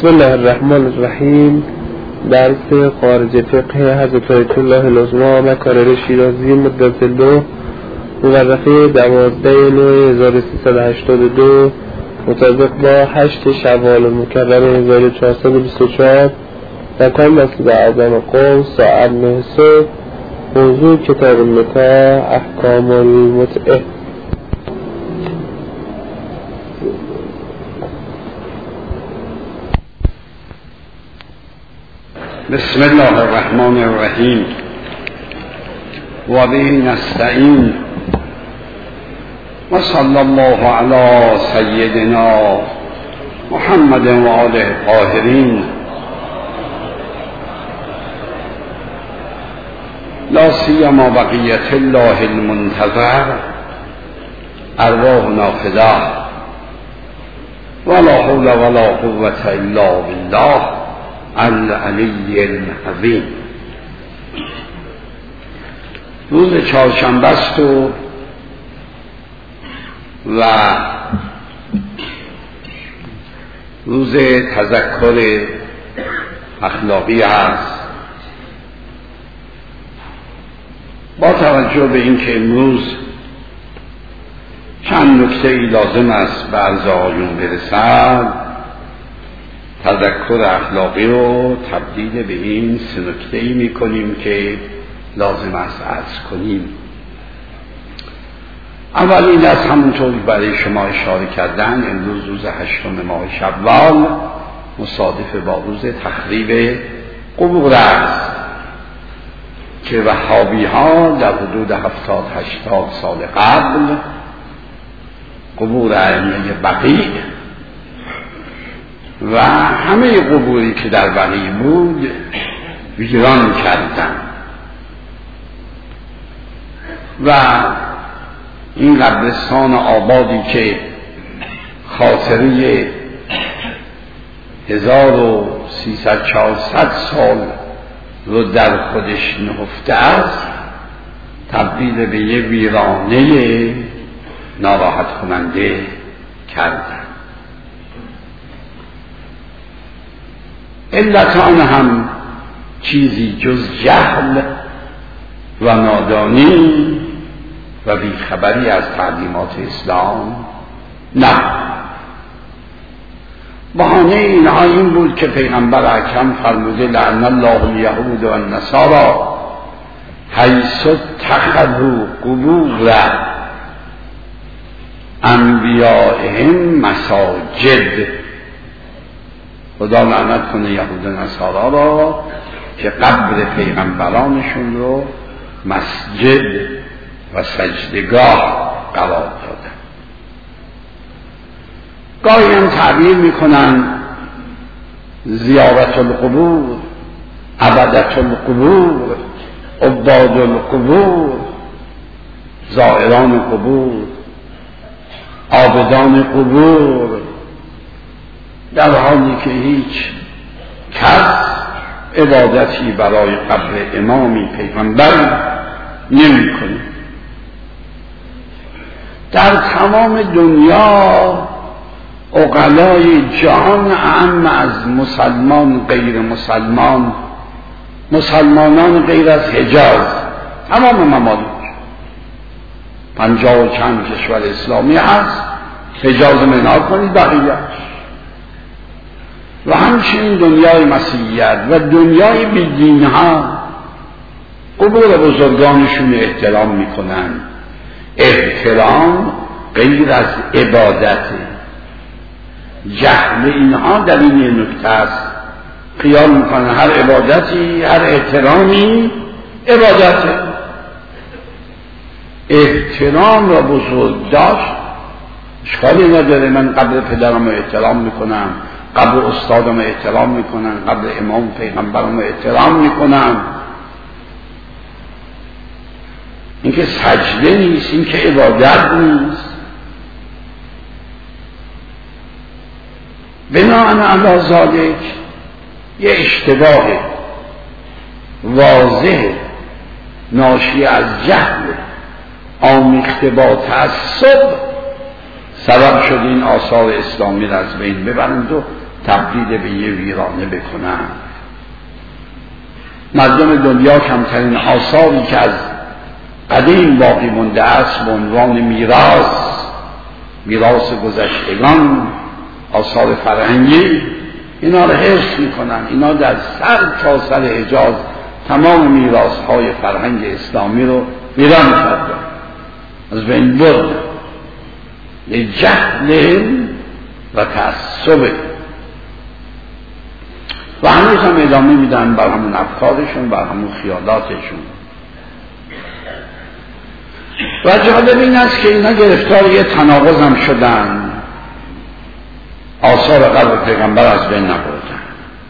بسم الله الرحمن الرحیم. درس خارج فقه حضرت آیت الله العظمی مکارر شیرازی مدت الله مورخه 12/9/1382 مطابق با 8 شوال مکرم 1424 مکان مسجد اعظم قم ساعت 9 صبح. موضوع کتاب النکاح احکام المتعه. بسم الله الرحمن الرحیم و به نستعین و صلی الله علی سیدنا محمد و آله الطاهرین. لا سیما بقیت الله المنتظر ارواحنا فداه ولا حول ولا قوة الا بالله العلی العظیم. روز چهارشنبه است و روز تذکر اخلاقی است. با توجه به اینکه امروز چند نکته لازم است به عرض آیون برسد، تذکر اخلاقی رو تبدیل به این سه نکته‌ای می‌کنیم که لازم است عرض کنیم. اولین از همونطور برای شما اشاره کردن، امروز روز 8 ماه شوال مصادف با روز تخریب قبور است که وهابی‌ها در حدود 70-80 سال قبل قبور ائمه بقیع و همه قبوری که در بقیع بود ویران کردند و این قبرستان آبادی که خاطره 1300-400 سال رو در خودش نهفته است تبدیل به یه ویرانه ناراحت کننده کردند. علت آن هم چیزی جز جهل و نادانی و بیخبری از تعلیمات اسلام نه. بهانه اینها این بود که پیغمبر اکرم فرموده لعن الله الیهود و النصارى حیث اتخذوا قبور انبیائهم مساجد. خدا لعنت کنه یهود و نصارا را که قبر پیغمبرانشون رو مسجد و سجدگاه قرار دادن. گاهی هم تعبیر میکنن زیارت القبور، عبدت القبور، عباد القبور، زائران قبور، عابدان قبور، در حالی که هیچ کس عبادتی برای قبر امامی پیغمبر نمی کنه. در تمام دنیا عقلای جهان اعم از مسلمان غیر مسلمان، مسلمانان غیر از حجاز، تمام ممالک 50 و چند کشور اسلامی هست، حجاز منها کنید بقیه و همچنین دنیای مسیحیت و دنیای بیدین ها قبور بزرگانشون احترام میکنن. احترام غیر از عبادت. جهل اینها در این نکته است. خیال میکنن هر عبادتی، هر احترامی عبادته. احترام را بزرگ داشت اشکالی نداره. من قبر پدرم رو احترام میکنم، قبر استادم احترام میکنم، قبر امام پیغمبرم احترام میکنم. این که سجده نیست، این که عبادت نیست. بناهن علی ذالک یه اشتباه واضح ناشی از جهل آمیخته با تعصب سبب شد این آثار اسلامی را از بین ببرند و تبدیل به یه ویرانه بکنن. مردم دنیا کمترین آثاری که از قدیم باقی مونده است به عنوان میراث گذشتگان، آثار فرهنگی، اینا رو حفظ میکنن. اینا در سر تا سر حجاز تمام میراث‌های فرهنگ اسلامی رو ویران کردن، از بین بردن، لجهل و تعصب، و هنوز هم ادامه میدن بر همون افکارشون، بر همون خیالاتشون. و جالب این است که اینا گرفتار یه تناقض هم شدن، آثار قبر پیغمبر از بین نبردن.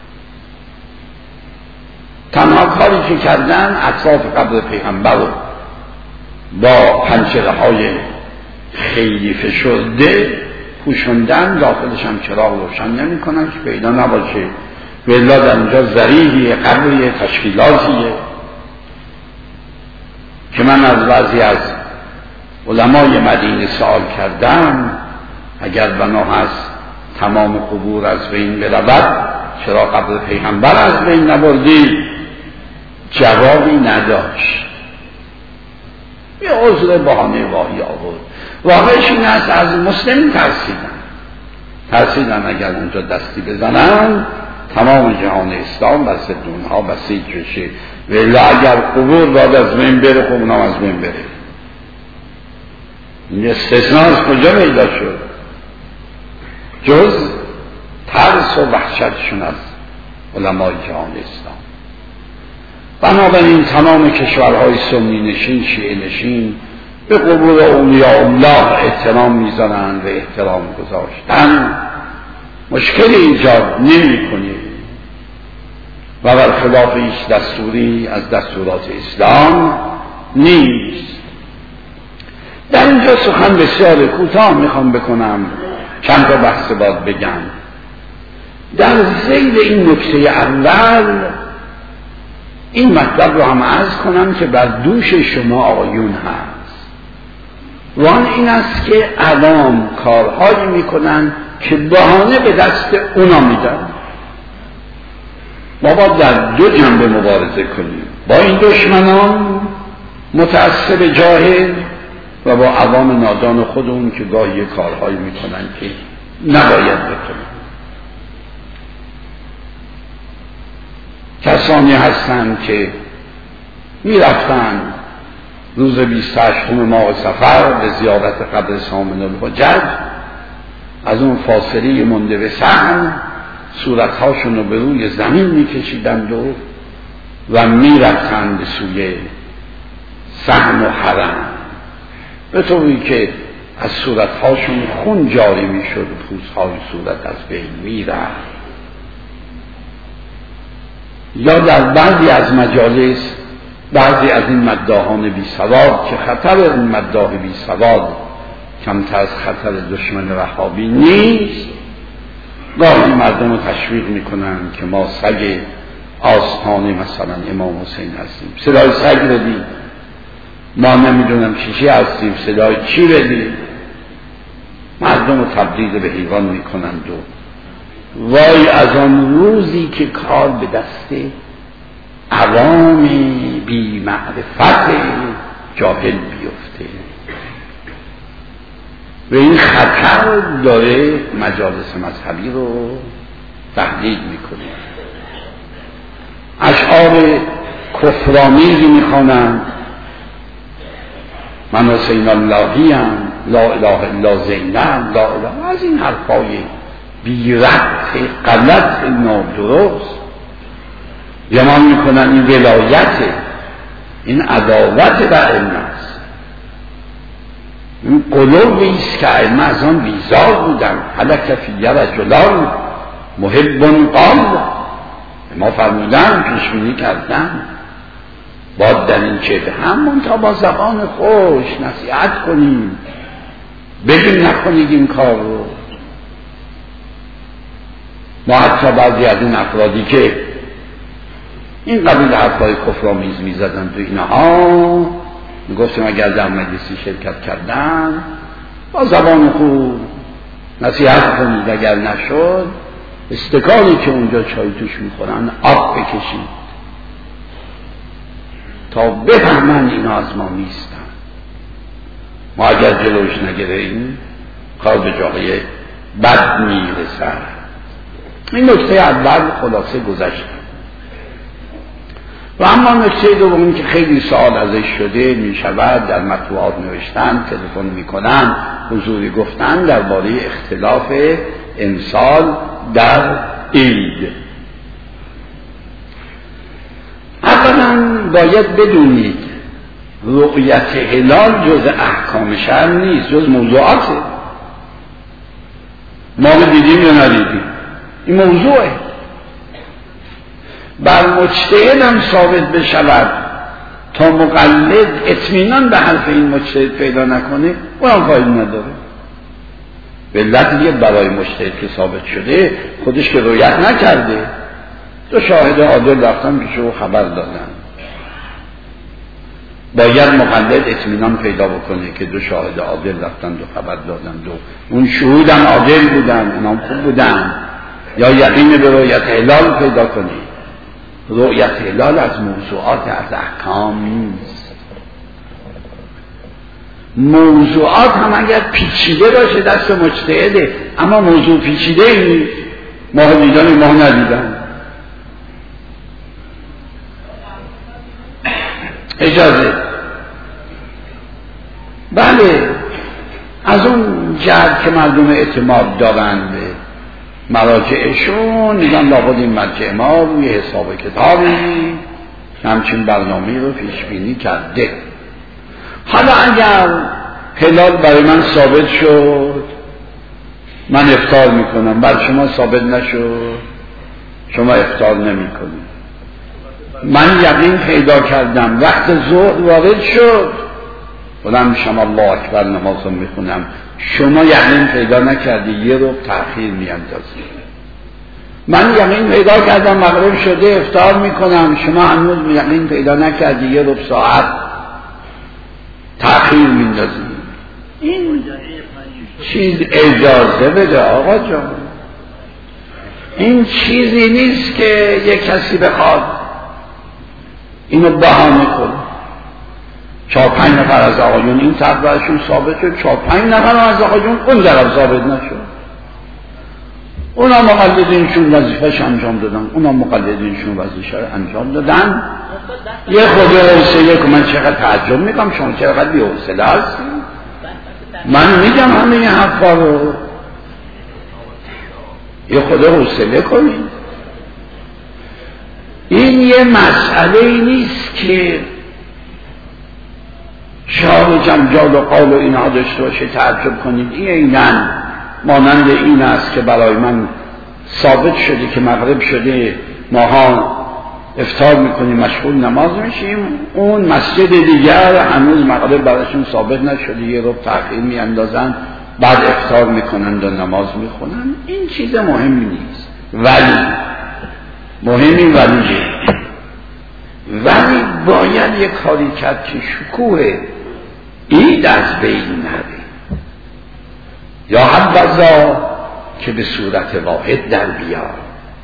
تنها کاری که کردن اطراف قبر پیغمبر رو با پنجره های خیلی فشرده پوشوندن، داخلش هم چراغ روشن نمی کنن که پیدا نباشه، ولی در اونجا ذریعی قبری تشکیلاتیه که من از بعضی از علمای مدینه سوال کردم اگر بنا هست تمام قبور از بین برود چرا قبر پیغمبر از بین نبردی؟ جوابی نداشت، یه عذر بهانه واهی آورد. واقعش این است از مسلمین ترسیدن اگر اونجا دستی بزنن تمام جهان اسلام بر ضد اونها بسیج بشه، ولی اگر قبور داد از بین بره خب اونها از بین بره. این استثناء از کجا پیدا شد؟ جز ترس و وحشتشون از علمای جهان اسلام. بنابراین تمام کشورهای سنی نشین، شیعه نشین به قبور اولیاء الله احترام میذارن و احترام گذاشتن مشکلی ایجاد نمی کنه و برخلاف هیچ دستوری از دستورات اسلام نیست. در اینجا سخن بسیار کوتاه میخوام بکنم، چند تا بحث باید بگم. در ذیل این نکته اول این مطلب رو هم عرض کنم که بر دوش شما آقایون هست، و آن این است که عوام کارهایی میکنن که بهانه به دست اونا میدن. ما باید در دو جنبه مبارزه کنیم، با این دشمنان متعصب جاهل و با عوام نادان خودمون که گاهی کارهایی میکنن که نباید بکنن. کسانی هستند که میرفتن روز 28 ماه صفر به زیارت قبر سامن الحجج، از اون فاصله مونده به صحن صورتهاشون رو به روی زمین میکشیدند و میرفتند به سوی صحن و حرم، به طوری که از صورتهاشون خون جاری میشد و پوستهای صورت از بین میرفت. یا در بعضی از مجالس بعضی از این مداحان بی سواد که خطر این مداح بی سواد کمتر از خطر دشمن وهابی نیست، گاهی مردم رو تشویق میکنن که ما سگ آستان مثلا امام حسین هستیم، صدای سگ بدیم، ما نمیدونم چی هستیم، صدای چی بدیم، مردم رو تبدیل به حیوان میکنند. و وای از آن روزی که کار به دست عوام بی معرفت جاهل بیفته، و این خطر داره مجالس مذهبی رو تهدید میکنه. اشعار کفرآمیزی میخوانند، من حسین اللهی ام، لا اله الا زینب، لا اله، از این حرفای بی ربط غلط نادرست گمان میکنن این ولایت، این عداوت در علم است. این قلوبی است که علم از آن بیزار بودن. حلک فی رجلان محب قال، ما فرمودن پیشبینی کردن باید در این چهره همون تا با زبان خوش نصیحت کنیم، بگیم نکنید این کار رو. ما حتی بعضی از این افرادی که این قبیل حرفای کفرآمیز میزدن تو اینها میگفتیم اگر در مجلسی شرکت کردن با زبان خوب نصیحت کنید، اگر نشد استکانی که اونجا چای توش میخورن آب بکشید تا بفهمن اینا از ما نیستن. ما اگر جلوش نگیریم کار به جای بد میرسن. این نکته اول خلاصه گذشت. و اما نکته دوم که خیلی سوال ازش شده میشود، در مطبوعات نوشتن، تلفن میکنن، حضوری گفتن درباره اختلاف امسال در عید. اولا باید بدونید رؤیت هلال جز احکام شرع نیست، جز موضوعاته. ما دیدیم یا ندیدیم، این موضوعه. بر مجتهد هم ثابت بشود تا مقلد اطمینان به حرف این مجتهد پیدا نکنه، اونم فایده نداره. به علت دیگه برای مجتهد که ثابت شده خودش که رؤیت نکرده، دو شاهد عادل رفتن پیش او خبر دادن، باید مقلد اطمینان پیدا بکنه که دو شاهد عادل رفتن دو خبر دادن، دو اون شهود هم عادل بودن، اونام خوب بودن، یا یقین به رؤیت هلال پیدا کنه. رؤیت هلال از موضوعات از احکام نیست. موضوعات هم اگر پیچیده باشه دست مجتهده، اما موضوع پیچیده نیست. ماه دیدن ماه ندیدن. اجازه بله، از اون جهت که مردم اعتماد دارند به مراجعشون میگن لابد این مرجع ما روی حساب کتابی همچین برنامه رو پیش بینی کرده. حالا اگر هلال برای من ثابت شد من افطار میکنم، بر شما ثابت نشد شما افطار نمیکنید. من یقین پیدا کردم وقت ظهر وارد شد بلند میشم الله اکبر نماز رو میخونم، شما یقین پیدا نکردی یه رو تأخیر میاندازی. من یقین پیدا کردم مغرب شده افطار میکنم، شما هنوز یقین پیدا نکردی یه رو ساعت تأخیر میاندازی. این چیز اجازه بده آقا جان، این چیزی نیست که یک کسی بخواد اینو بهانه کنه. 4-5 نفر از آقایون این طرفشون ثابت شد، 4-5 نفر از آقایون اون طرف ثابت نشد. اونا مقلدینشون وظیفه‌اش انجام دادن، اونا مقلدینشون وظیفه‌ش انجام دادن. یه خود حوصله که من چقدر تعجب میکنم شما چقدر بی حوصله هستی. من میگم همه این حرفا رو یه خود حوصله کنید. این یه مسئله نیست که شاه و جمجال و قال و اینها داشته باشه تعجب کنید. این اینن مانند این است که برای من ثابت شده که مغرب شده ماها افطار میکنیم مشغول نماز میشیم، اون مسجد دیگر هنوز مغرب برایشون ثابت نشده یه رو تأخیر میاندازن بعد افطار میکنند و نماز میخونن. این چیز مهمی نیست، ولی باید یک کاری کرد که شکوه عید از بین نره، یا حبذا که به صورت واحد در بیاد.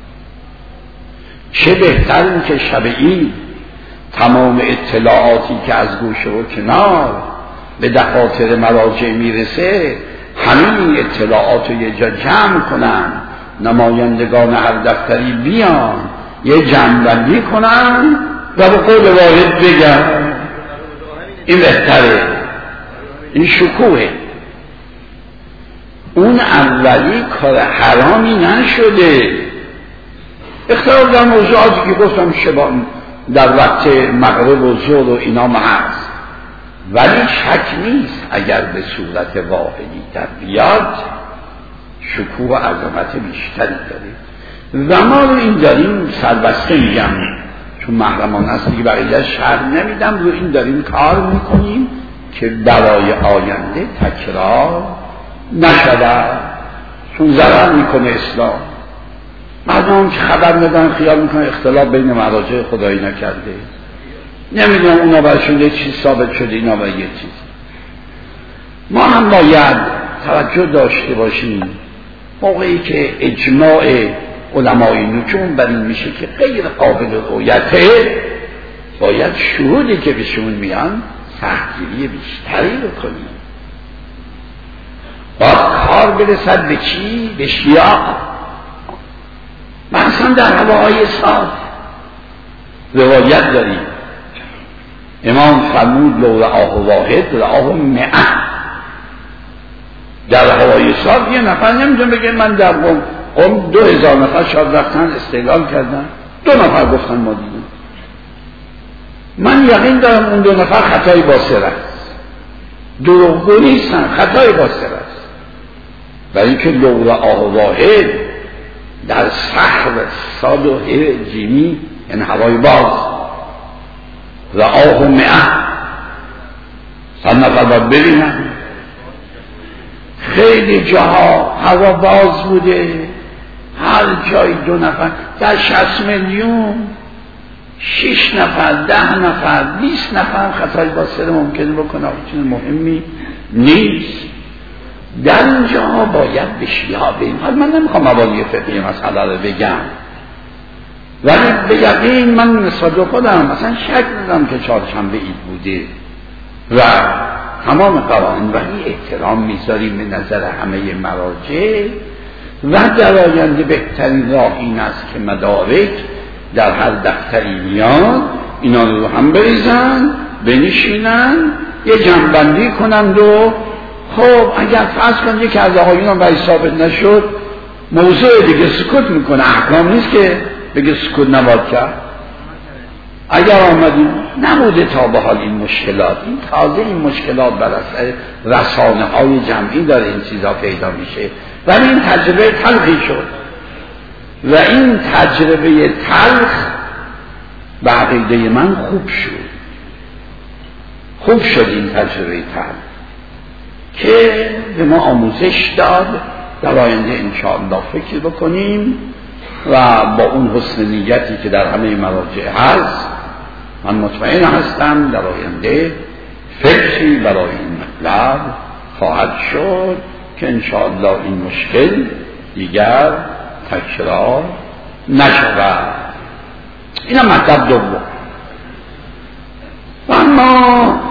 چه بهتر این که شب عید تمام اطلاعاتی که از گوشه و کنار به دفاتر مراجع میرسه همین اطلاعات رو یه جا جمع کنن، نمایندگان هر دفتری بیان یه جمع‌بندی کنن و به قول واحد بگن. این بهتره، این شکوه. اون اولی کار حرامی نشده. اختلاف در موضوعاتی که گفتم شبان در وقت مغرب و ظهر و اینا هست، ولی شک نیست اگر به صورت واحدی در بیاد شکوه و عظمت بیشتری داره. و ما رو این داریم سربسته میگم چون محرمانه است دیگه بقیه شرح نمیدم، رو این داریم کار میکنیم که برای آینده تکرار نشود، چون ضرر میکنه اسلام. مردم که خبر ندارن خیال میکنه اختلاف بین مراجع خدایی نکرده، نمیدونم اونا برشون یه چیز ثابت شده اینا برای یه چیز. ما هم باید توجه داشته باشیم موقعی که اجماع علمای نجوم بر این میشه که غیر قابل رؤیته، باید شهودی که بهشون میان سختگیری بیشتری بکنیم. باید کار برسد به چی؟ به شیاع. مثلا در هواهای سال روایت داریم امام فرمود لو رآه واحد رآه 100. در هوای سال یه نفر نمیتونه بگه من در قم 2000 نفر شاد رفتن استقلال کردن، 2 نفر گفتن ما دیدیم. من یقین دارم اون 2 نفر خطای باسر است، دروغگو نیستن، خطای باسر است. برای اینکه لو رآه واحد در صخر صاد و جیمی یعنی هوای باز، رآه 100 100 نفر باید ببینن. خیلی جاها هوا باز بوده، هر جای 2 نفر، در 60 میلیون 6 نفر 10 نفر 20 نفر خطای باسر ممکنه بکنه، چیز مهمی نیست. در اینجا باید به شیعه بریم. من نمیخوام مبانی فقهی مسئله رو بگم، ولی به یقین من نسبت به خودم مثلا شک ندارم که چهارشنبه عید بوده و تمام قوانین ولی احترام میذاریم به نظر همه مراجع و در آینده بهترین راه این است که مدارک در هر دفتری میاد اینا رو هم بریزن بنشینن یه جمع‌بندی کنند و خب اگر فرض کنید که از آقایون برای ثابت نشد موضوع دیگه سکوت میکنه، احکام نیست که بگه سکوت نباید کرد. اگر آمدیم نبوده تا به حال این مشکلات، این تازه این مشکلات بر اثر رسانه های جمعی داره این چیزا پیدا میشه، ولی این تجربه تلخی شد و این تجربه تلخ به عقیده من خوب شد این تجربه تلخ که به ما آموزش داد. در آینده انشاءالله فکر بکنیم و با اون حسن نیتی که در همه مراجع هست من مطمئن هستم در آینده فکری برای این مطلب خواهد شد که انشاءالله این مشکل دیگر تکرار نشود. اینم مطلب دوم. و اما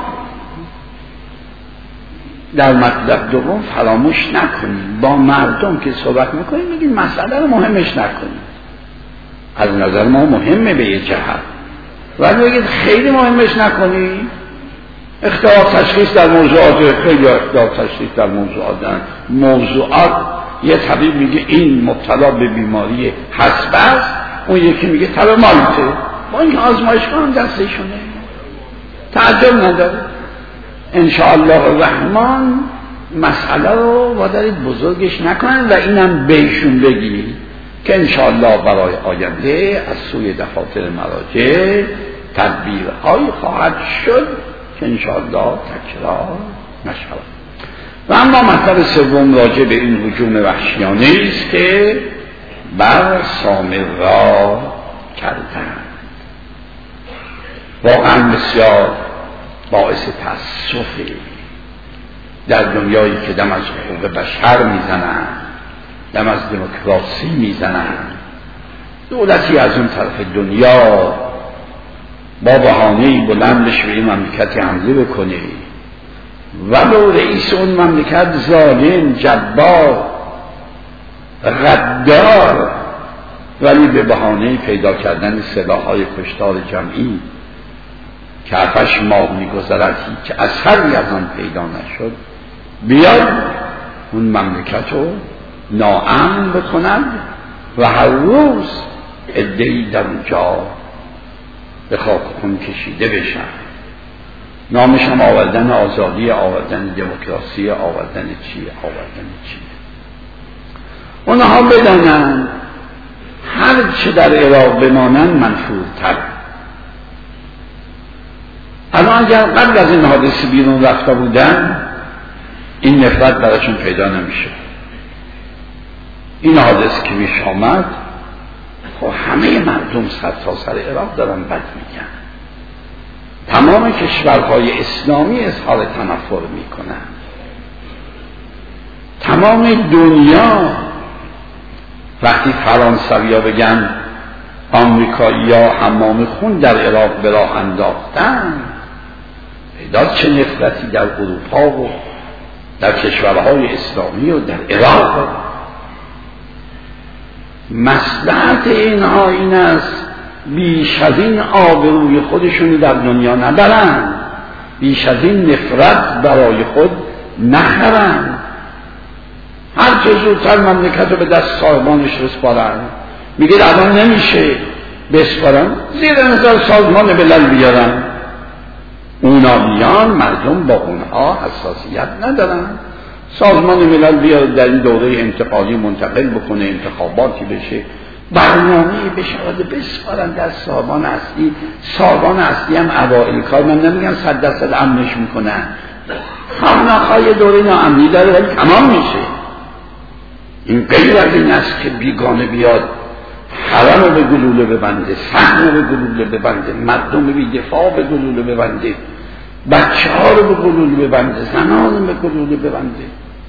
در مطلب دوم فراموش نکنید با مردم که صحبت میکنید میگید مسئله رو مهمش نکنید. از نظر ما مهمه به یه جهت، ولی بگید خیلی مهمش نکنید. اختلاف تشخیص در موضوعات، خیلی اختلاف تشخیص در موضوعات یه طبیب میگه این مبتلا به بیماری حسب است، اون یکی میگه تب مالته، با این آزمایشگاه هم دستشونه، تعجب نداره. انشاءالله الرحمن مسئله رو وادارید بزرگش نکنن و اینم بهشون بگید که انشاءالله برای آینده از سوی دفاتر مراجع تدبیرهایی خواهد شد که انشاءالله تکرار نشود. و اما مطلب سوم راجع به این هجوم وحشیانه است که بر سامرا کردند. واقعا بسیار باعث تأسفه در دنیایی که دم از حقوق بشر میزنن، دم از دموکراسی میزنن، دولتی از اون طرف دنیا با بهانه‌ای بلندش به این مملکت حمله بکنه ولو رئیس اون مملکت ظالم جبار غدار، ولی به بهانه پیدا کردن سلاح‌های کشتار جمعی که 7 ماه می‌گذرد هیچ اثری از آن پیدا نشد، بیاد اون مملکت رو ناامن بکند و هر روز عده‌ای در اونجا به خاک خون کشیده بشن. نامش هم آوردن آزادی، آوردن دموکراسی، آوردن چی. اونها بدانن هر چه در عراق بمانن منفورتر. اما اگر قبل از این حادثه بیرون رفته بودن این نفرت براشون پیدا نمیشه. این حادثه که میش آمد خب همه مردم سرتاسر عراق دارن بد میگن، تمام کشورهای اسلامی اظهار تنفر میکنن، تمام دنیا وقتی فرانسوی‌ها بگن آمریکایی‌ها حمام خون در عراق به راه انداختن، پیدا چه نفرتی در اروپا و در کشورهای اسلامی و در عراق. مصلحت اینها این است بیش از این آبروی خودشون در دنیا نبرن، بیش از این نفرت برای خود نخرن، هر چه زودتر مملکت رو به دست صاحبانش بسپارن. میگه الان نمیشه بسپارن، زیر نظر سازمان ملل بیارن. اونا بیان، مردم با اونها حساسیت ندارن. سازمان ملل بیاد در این دوره انتقالی منتقل بکنه، انتخاباتی بشه، برنامه‌ای بشه، بسپارن در سازمان اصلی. سازمان اصلی هم اوائل کار، من نمیگم 100% امنش میکنن، خامنه‌های دوره ناامنی داره ولی تمام میشه. این غیر از این است که بیگانه بیاد حرم رو به گلوله ببنده، صحن رو به گلوله ببنده، مردم بی دفاع به گلوله ببنده، بچه ها رو به گلوله ببنده، زنان رو به گلوله ببنده.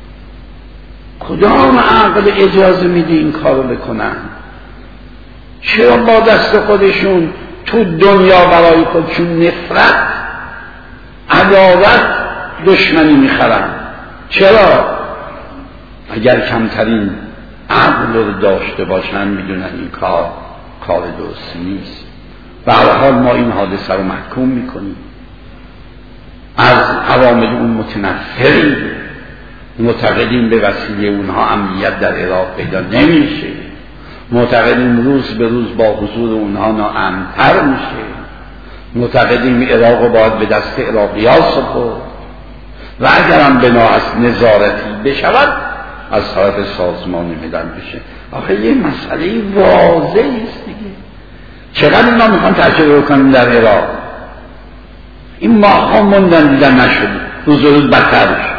کدام عقل اجازه میده این کار رو بکنن؟ چرا با دست خودشون تو دنیا برای خودشون نفرت، عداوت، دشمنی میخرن؟ چرا؟ اگر کمترین عقل رو داشته باشن میدونن این کار درست نیست. به هر حال ما این حادثه رو محکوم میکنیم، از عوامل اون متنفریم، معتقدیم به وسیله اونها امنیت در عراق پیدا نمیشه، معتقدیم روز به روز با حضور اونها ناامن‌تر میشه، معتقدیم عراق رو باید به دست عراقی‌ها سپرد و اگرم بنا از نظارتی بشود از طرف سازمان ملل بشه. آخه یه مسئله واضحی است دیگه. چقدر اینا میخوان تجربه کنن در عراق؟ این ماها موندن دیدن نشد، روز روز بدتر شد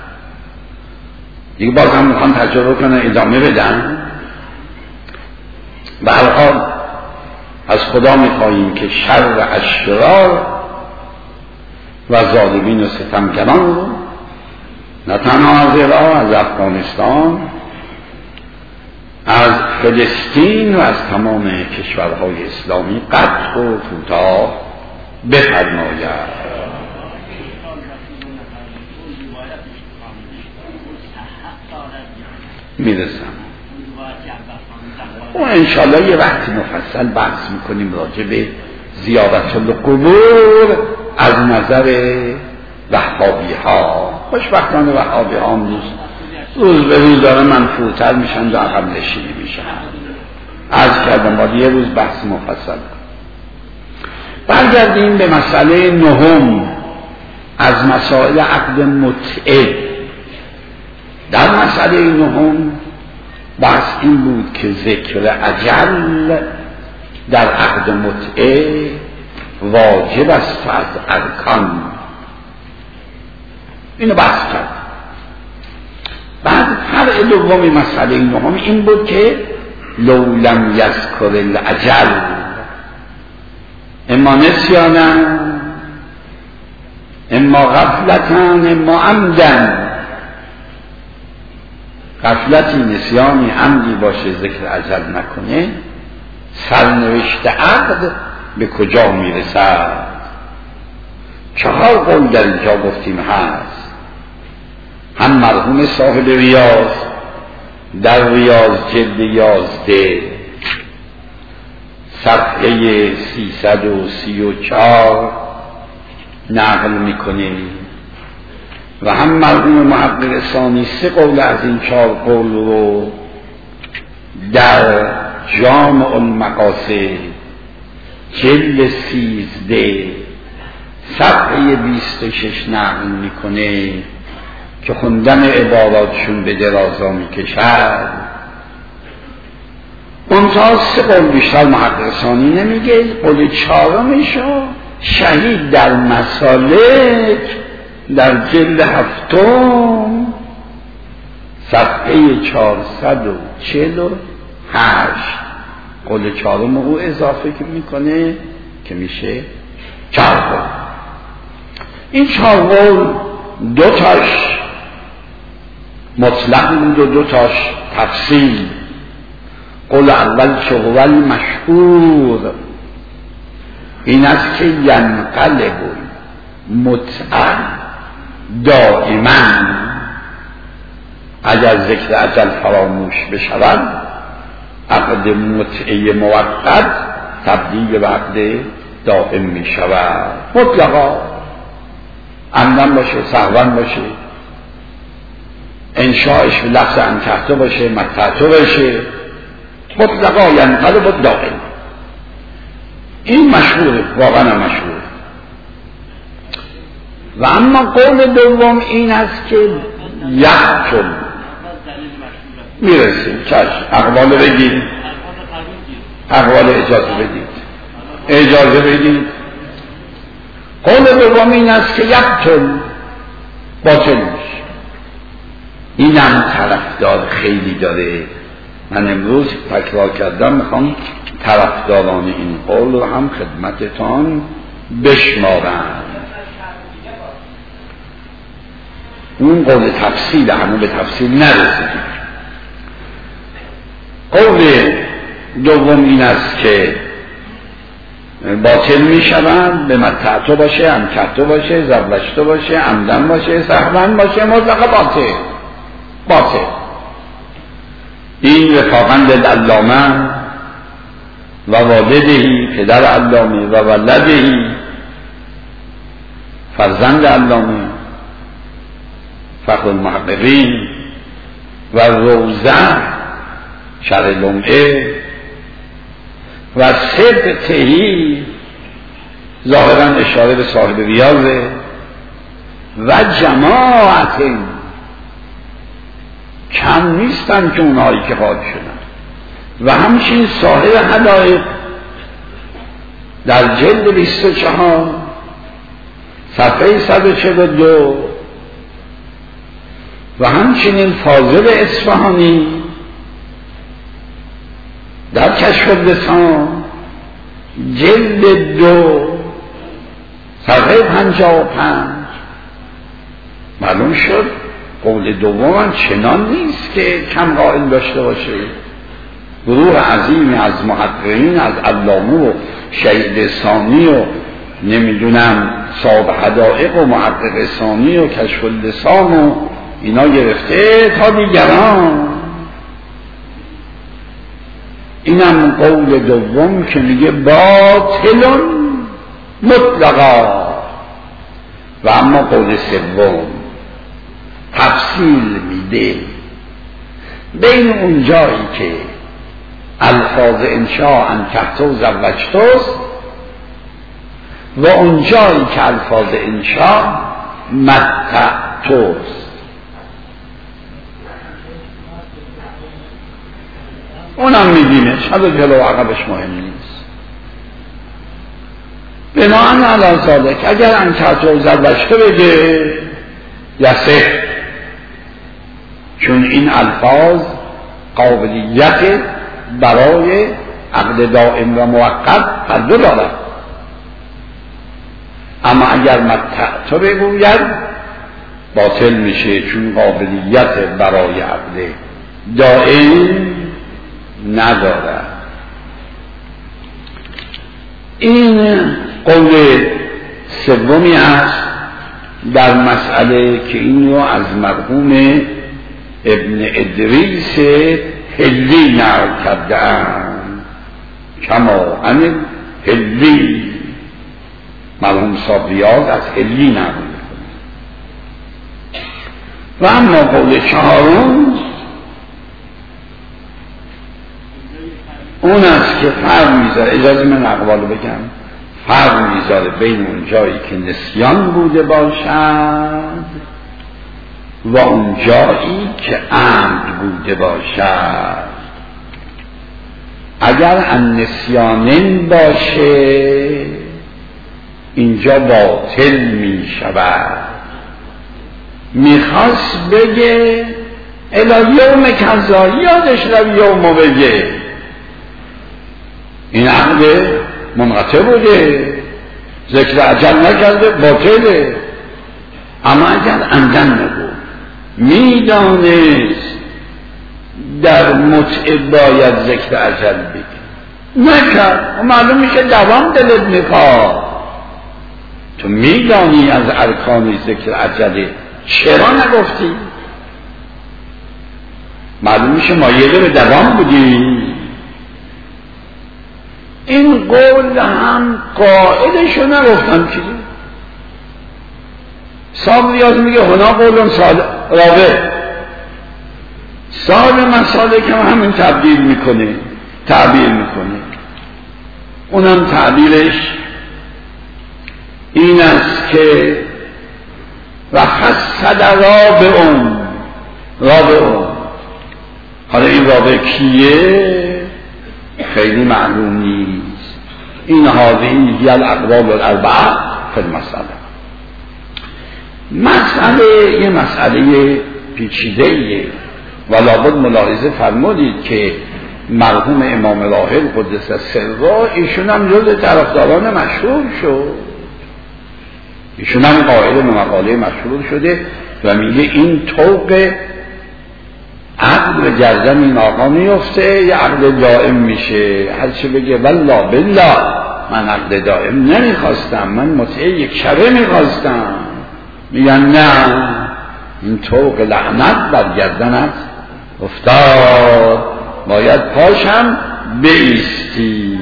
دیگه، باز هم میخوان تجربه کنن ادامه بدن. به هر حال از خدا میخواییم که شر اشرار و ظالمین و ستمگران رو نه تنها از عراق، از افغانستان، از فلسطین و از تمام کشورهای اسلامی قطع و کوتاه بفرماید. میرسم و انشاءالله یه وقتی مفصل بحث میکنیم راجع به زیارت القبور از نظر وهابی ها. خوشبختانه وهابی ها روز به روز داره منفورتر میشن و عقب نشینی میشن. عرض کردم باید یه روز بحث مفصل. برگردیم به مسئله نهم از مسائل عقد متعه. در مسئله نهم بحث این بود که ذکر اجل در عقد متعه واجب است از ارکان. اینو بحث کرد. بعد فرع دومی مسئله نهم این بود که لو لم یذکر الاجل، اما نسیانا، اما غفلتا، اما عمدا. غفلتی، نسیانی، عمدی باشه ذکر اجل نکنه، سرنوشت عقد به کجا میرسد؟ 4 قول در اینجا گفتیم هست. هم مرحوم صاحب ریاض در ریاض جلد 11 صفحه 334 نقل میکنه و هم مرحوم محقق ثانی 3 قول از این 4 قول رو در جامع المقاصد جلد 13 صفحه 26 نقل میکنه که خوندن عباراتشون به درازا میکشد. منتها 3 قول بیشتر محقق ثانی نمیگه. قول 4مشو شهید در مسالک در جلد 7 صفحه 448 قول 4 او اضافه میکنه که میشه 4 قول. این 4 قول 2 تاش مطلق بود و 2 تاش تفصیل. قول اول که هو المشهور این است که ینقلب متعه دائما اگر ذکر اجل فراموش بشود عقد متعه موقت تبدیل به عقد دائم می شود مطلقا، عمدن باشه سهون باشه، انشاءش به لفظ انکحته باشه متعته باشه، مطلقا ینقلب دائم. این مشهوره، واقعا مشهوره. و اما قول دوم این است که یقتل میرسیم چشم اقوال بگید، اقوال اجازه بدید. قول دوم این است که یقتل باطل میشه. اینم طرفدار خیلی داره. من امروز تکرار کردم، میخوام طرفداران این قول رو هم خدمتتان بشمارم. اون قول تفصیل همون به تفصیل نرسیدیم. قول دوم این است که باطل می شوند به متعتو باشه، انکحتو باشه، زوجتو باشه، عمدن باشه، سهون باشه، مطلق باطل. این رفاقند علامه و والدهی، پدر علامه و ولدهی، فرزند علامه، فخر المحققین و روزه شرح لمعه و سبتهی، ظاهرا اشاره به صاحب ریاضه، و جماعت کم نیستن که اونایی که قاضی شدن، و همچنین صاحب حدائق در جلد 24 صفحه 142 و همچنین فاضل اصفهانی در کشف اللسان جلد 2 صفحه 55 معلوم شد قول دوم چنان نیست که کم قائل داشته باشه. گروه عظیمی از محققین، از علامه و شهید ثانی و نمیدونم صاحب حدائق و محقق ثانی و کشف اللسان و اینا گرفته تا دیگران. اینم قول دوم که میگه باطل مطلقا. و اما قول سوم تفصیل میده بین اون جایی که الفاظ انشاء انکحته و زوجتوست و اون جایی که الفاظ انشاء متعتوست. اونم میدینه شاید جلو عقبش مهم نیست. بناهن علی ذالک اگر انکحته و زوجته بگه یصح، چون این الفاظ قابلیت برای عقد دائم و موقت هر دو دارد. اما اگر متعته بگوید باطل میشه، چون قابلیت برای عقد دائم ندارد. این قول سومی است در مسئله که این رو از مرحوم ابن ادریس حلی نقل کرده‌اند، کما ان حلی، مرحوم صاحب ریاض از حلی نقل می‌کنه. و اما قول چهارم اون است که فرق میذاره، اجازه من اقوالو بگم، فرق میذاره بین اون جایی که نسیان بوده باشد و اون جایی که عمد بوده باشد. اگر ان نسیانن باشه اینجا باطل می شود. میخواست بگه الی یوم کذا، یادش رو یومو بگه، این عقد منقطع بوده، ذکر اجل نکرده، باطله. اما اگر عمدن نگو، میدانست در متعه باید ذکر اجل بگی نکرد و معلوم میشه دوام دلت میخواد. تو میدانی از ارکان ذکر اجله چرا نگفتی؟ معلوم میشه مایل به دوام بودی. این قول هم قائلشو نگفتم چیزی. صاحب ریاض میگه هنا قولم رابع صاحب مسالک هم همین تعبیر میکنه. اونم تعبیرش این است که و حسد رابعون. حالا این رابع کیه خیلی معلوم نیست. این هذه هی الاقوال الاربعه فی المسأله یه مسئله پیچیده‌ایه و لابد ملاحظه فرمودید که مرحوم امام راحل قدس سره ایشون هم جز طرفداران مشهور شد. ایشون هم قائل به مقاله مشهور شده و میگه این طوق عقل به گردن این آقا میفته یه عقل دائم میشه. هرچی بگه والله بالله من عقل دائم نمیخواستم، من متعه یک شبه میخواستم. میگن نه، این طوق لعنت بر گردنت افتاد، باید پاشم بیستی.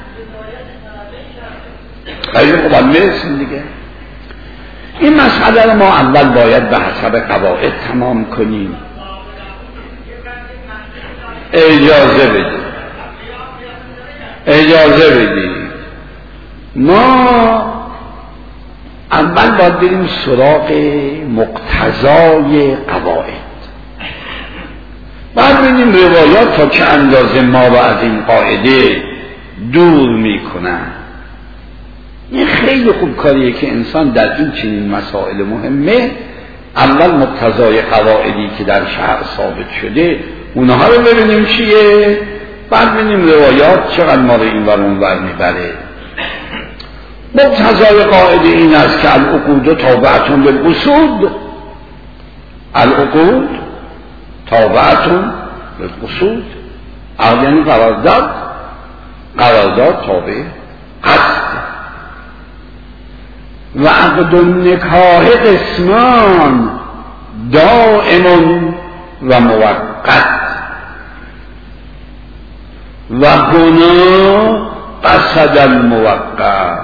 خیلی خوب میرسیم دیگه. این مسئله رو ما اول باید به حسب قواعد تمام کنیم. اجازه بدید ما اول باید بریم سراغ مقتضای قواعد. بعد ببینیم روایات تا چه اندازه ما رو از این قاعده دور میکنن. این خیلی خوب کاریه که انسان در این چنین مسائل مهمه اول مقتضای قواعدی که در شرع ثابت شده اونها رو ببینیم چیه، بعد ببینیم روایات چقدر ما رو این ور اون ور میبره. مقتضای قاعده این است که العقود تابعتون بالقصود. العقود تابعتون بالقصود، یعنی قرارداد تابع قصد. و عقد النکاح قسمان دائم و موقت و هنا قصد الموقت.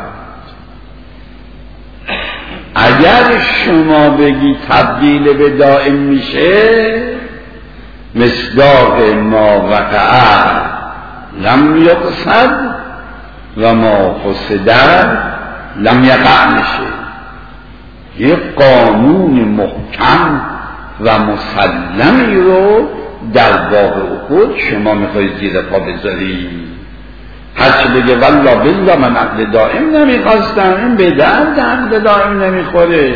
اگر شما بگی تبدیل به دائم میشه، مصداق ما وقع لم یقصد و ما قصد لم یقع میشه. یه قانون محکم و مسلمی رو در باب عقود شما میخواید زیر پا بذاری. هرچی بگه والله بالله من عقد دائم نمیخواستم، این به درد عقد دائم نمیخوره.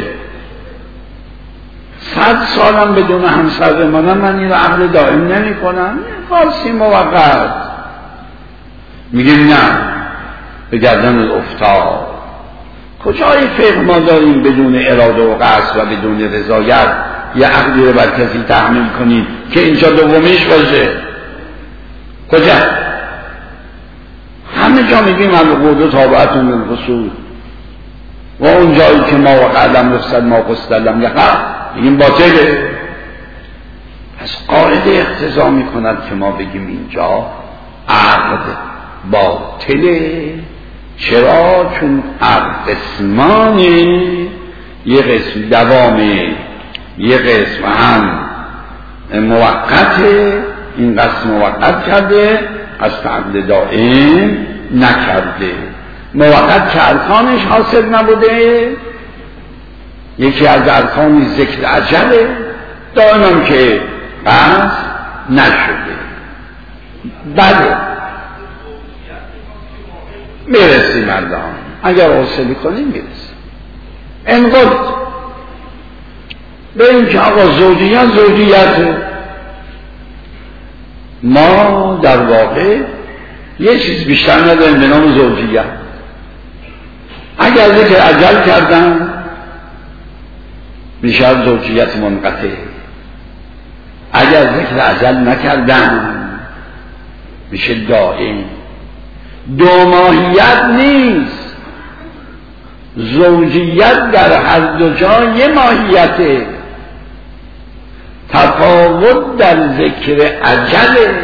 100 سالم بدون همسر بمانم من این رو عقد دائم نمی کنم، خاصی موقت. میگیم نه، به گردن افتاد. کجای فقه ما داریم بدون اراده و قصد و بدون رضایت یه عقدی رو بر کسی تحمیل کنید که اینجا دومیش باشه؟ کجا؟ همه جا میگیم العقود تابعتون بالقصود و اون جایی که ما وقع لم یقصد ما قصد لم یقع میگیم باطله. پس قاعده اقتضا میکند که ما بگیم اینجا عقد باطله. چرا؟ چون عقد قسمانه، یه قسم دوامه، یه قسم هم موقته. این قسم موقت کرده، قسم عقد دائم نکرده. موقت که ارکانش حاصل نبوده، یکی از ارکان ذکر اجله، دائم که قصد نشده. بله میرسیم مردان، اگر حاصلی کنیم میرسیم. انقدر به این که آقا زوجیت ما در واقع یه چیز بیشتر نداریم به نام زوجیت. اگر ذکر اجل کردن میشه زوجیت منقطع. اگر ذکر ازل نکردن میشه دائم. دو ماهیت نیست، زوجیت در هر دو جا یه ماهیته، تفاوت در ذکر اجله.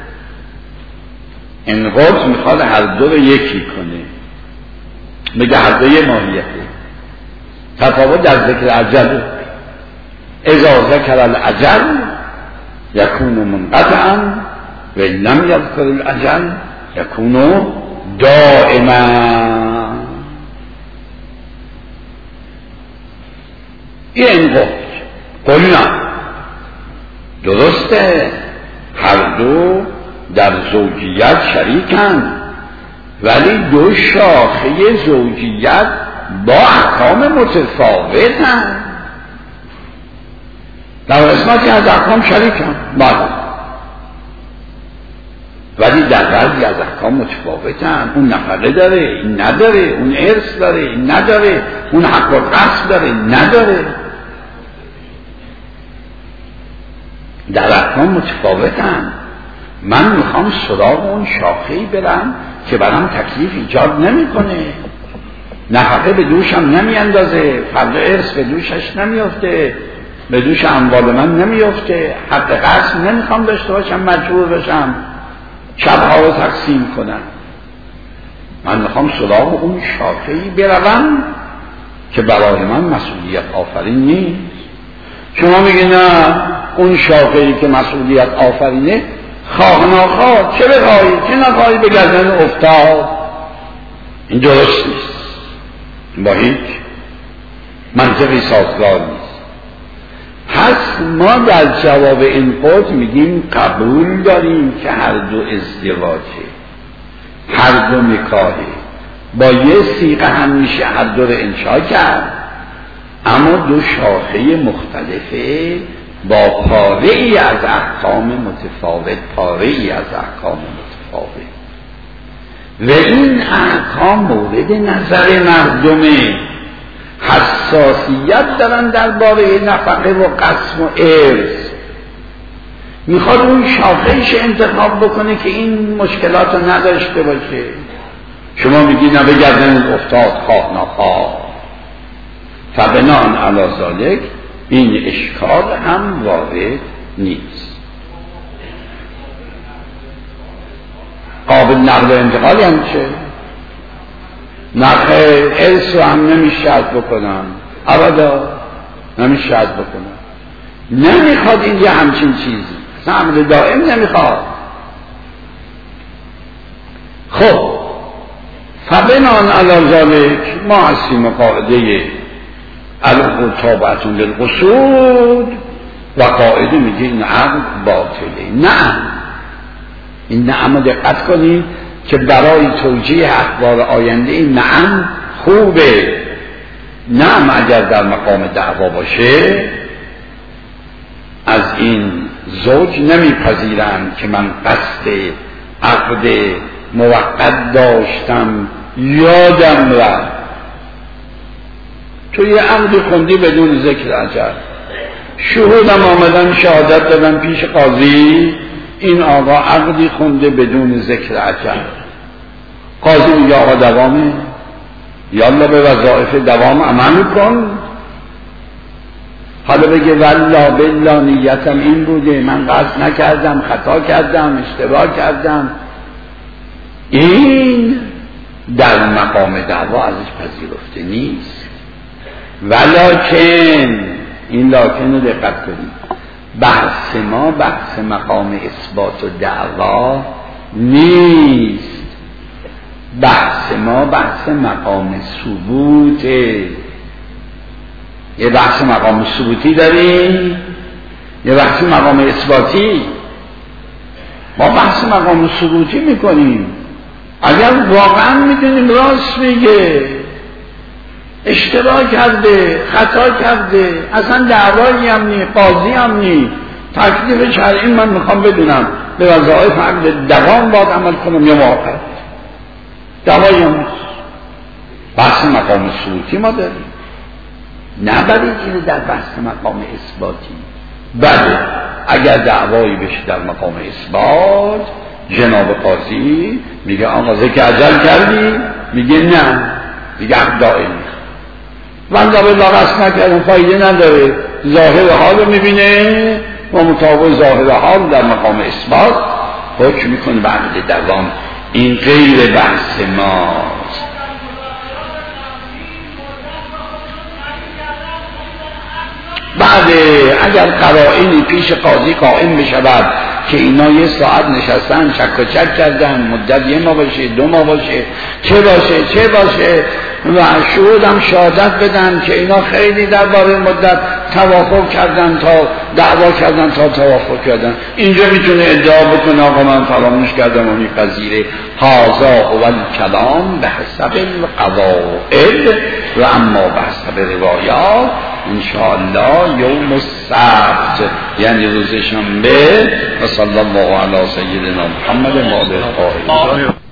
این قرص میخواد هر دو رو یکی کنه، بگه هر دو یه ماهیته. تفاوت در ذکر اجله، اذا ذکر الاجل یکون منقطعا و لم یذکر الاجل یکون دائما. این قلنا درسته، هر دو در زوجیت شریکن، ولی دو شاخه زوجیت با احکام متفاوتن. در قسمتی از احکام شریکن بله، ولی در بعضی از احکام متفاوتن. اون نفقه داره، این نداره، اون ارث داره، این نداره، اون حق و قصد داره، نداره. در احکام متفاوتن. من میخوام سراغ اون شاخه‌ای برم که برام تکلیف ایجاد نمیکنه، نفقه به دوشم نمیاندازه، فرد ارث به دوشش نمیفته، به دوش اموال من نمیفته، حق قصد نمیخوام داشته باشم، مجبور بشم شبها رو تقسیم کنم. من میخوام سراغ اون شاخه‌ای بروم که برای من مسئولیت آفرین نیست. شما میگی نه، اون شاخه‌ای که مسئولیت آفرینه خواه ناخواه، چه بخواهی چه نخواهی به گردن افتاد. این درست نیست، با هیچ منطقی سازگار نیست. پس ما در جواب این قول میگیم قبول داریم که هر دو ازدواجه، هر دو نکاحه، با یه صیغه هم میشه هر دو رو انشا کرد، اما دو شاخه مختلفه با پاره ای از احکام متفاوت، پاره ای از احکام متفاوت. و این احکام مورد نظر مردمه، حساسیت دارن درباره نفقه و قسم و ارث. میخواد اون شاخه‌ایش انتخاب بکنه که این مشکلات رو نداشته باشه. شما میگی نه بگردن افتاد خواه نخواه، فبناء علی ذلک این اشکال هم وارد نیست. قابل نقل و انتقال هم چه؟ نخیر ارث رو هم نمیشه شرط بکنم، ابدا نمیشه شرط بکنم. نمیخواد این یه همچین چیزی، امر دائم نمیخواد. خب فبنان علی ذلک ما هستیم قاعده العقود تابعة للقصود و قاعده میگه این عقد باطله. نه، این نعم دقت کنید که برای توجیه اخبار آینده این نعم خوبه. نعم اگر در مقام دعوا باشه از این زوج نمیپذیرند که من قصد عقد موقت داشتم یادم رفت. تو یه عقد خوندی بدون ذکر اجل، شهودم آمدن شهادت دادن پیش قاضی این آقا عقدی خونده بدون ذکر اجل. قاضی میگه آقا دوامه، یالا به وظایف دوام عمل کن. حالا بگه والله بالله نیتم این بوده، من قصد نکردم، خطا کردم، اشتباه کردم، این در مقام دعوا ازش پذیرفته نیست. ولکن این لاکن رو دقت کنید، بحث ما بحث مقام اثبات و دعوا نیست، بحث ما بحث مقام ثبوته. یه بحث مقام ثبوتی داریم، یه بحث مقام اثباتی. ما بحث مقام ثبوتی میکنیم. اگر واقعا میدونیم راست میگه، اشتباه کرده، خطا کرده، اصلا دعوایی هم نی، قاضی هم نی، تکلیف شرعی من میخوام بدونم به وظایف عقد دوام باید عمل کنم یا موافقت، دعوایی هم نیست. بحث مقام ثبوتی ما داریم، نه برای اینه در بحث مقام اثباتی. بله اگر دعوایی بشه در مقام اثبات جناب قاضی میگه آقا ذکر اجل کردی؟ میگه نه، میگه حق دائمی من دا به قصد نکردم، فایده نداره، ظاهر حال رو میبینه و مطابق ظاهر حال در مقام اثبات حکم میکنه بعد دوام. این غیر بحث ماست. بعد اگر قرائنی پیش قاضی قائم بشود که اینا یه ساعت نشستن چک و چک کردن، مدت یه ماه باشه 2 ماه باشه چه باشه و شهود هم شهادت بدن که اینا خیلی درباره مدت توافق کردن تا دعوا کردن تا توافق کردن، اینجا میتونه ادعا بکنه آقا من فراموش کردم و میپذیره. هذا هو الکلام به حسب القواعد و اما به حسب روایات انشاءالله یوم السبت یعنی روز شنبه و صلی الله علی سیدنا محمد و آله الطاهرین.